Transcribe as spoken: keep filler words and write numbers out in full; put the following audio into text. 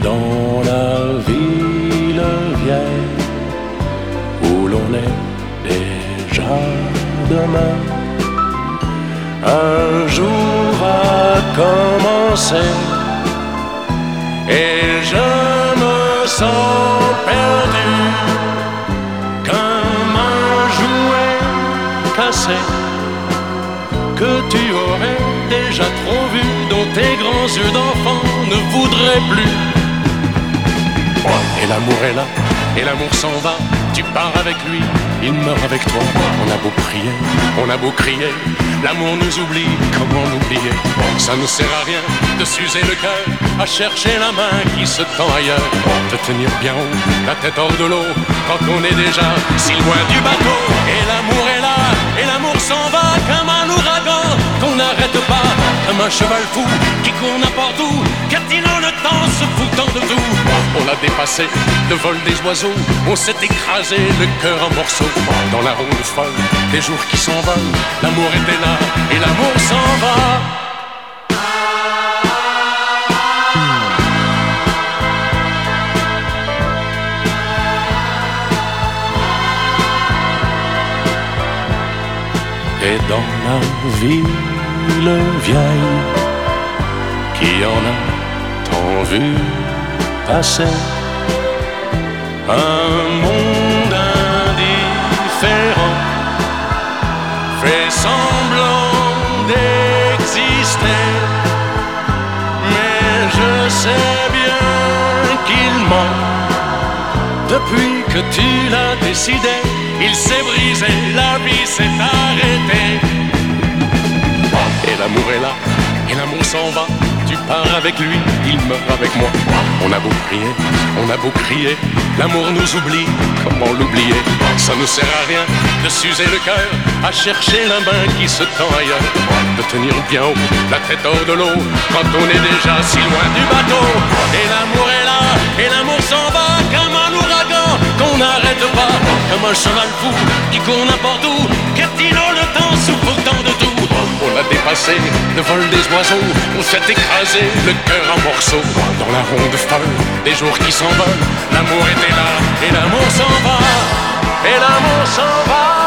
dans la ville vieille où l'on est déjà demain, un jour va commencer et je me sens perdu comme un jouet cassé que tu aurais déjà trop vu, dont tes grands yeux d'enfant ne voudraient plus. Et l'amour est là, et l'amour s'en va, tu pars avec lui, il meurt avec toi. On a beau prier, on a beau crier, l'amour nous oublie, comment l'oublier? Ça ne sert à rien de s'user le cœur, à chercher la main qui se tend ailleurs, de tenir bien haut, la tête hors de l'eau, quand on est déjà si loin du bateau. Et l'amour est là, et l'amour s'en va comme un ouragan qu'on n'arrête pas, comme un cheval fou qui court n'importe où, captinant le temps, se foutant de tout. On l'a dépassé, le vol des oiseaux, on s'est écrasé le cœur en morceaux. Dans la ronde folle des jours qui s'envolent, l'amour était là et l'amour s'en va. Et dans la ville vieille, qui en a tant vu passer, un monde indifférent fait semblant d'exister, mais je sais bien qu'il ment. Depuis que tu l'as décidé, il s'est brisé, la vie s'est arrêtée. Et l'amour est là, et l'amour s'en va, tu pars avec lui, il meurt avec moi. On a beau prier, on a beau crier, l'amour nous oublie, comment l'oublier? Ça ne sert à rien de s'user le cœur, à chercher la main qui se tend ailleurs, de tenir bien haut, la tête hors de l'eau, quand on est déjà si loin du bateau. Et l'amour est là, et l'amour s'en va, comme un ouragan qu'on n'arrête pas, comme un cheval fou qui court n'importe où, captinant le temps, souffrant de tout. On a dépassé le vol des oiseaux, on s'est écrasé le cœur en morceaux. Dans la ronde folle des jours qui s'envolent, l'amour était là et l'amour s'en va, et l'amour s'en va.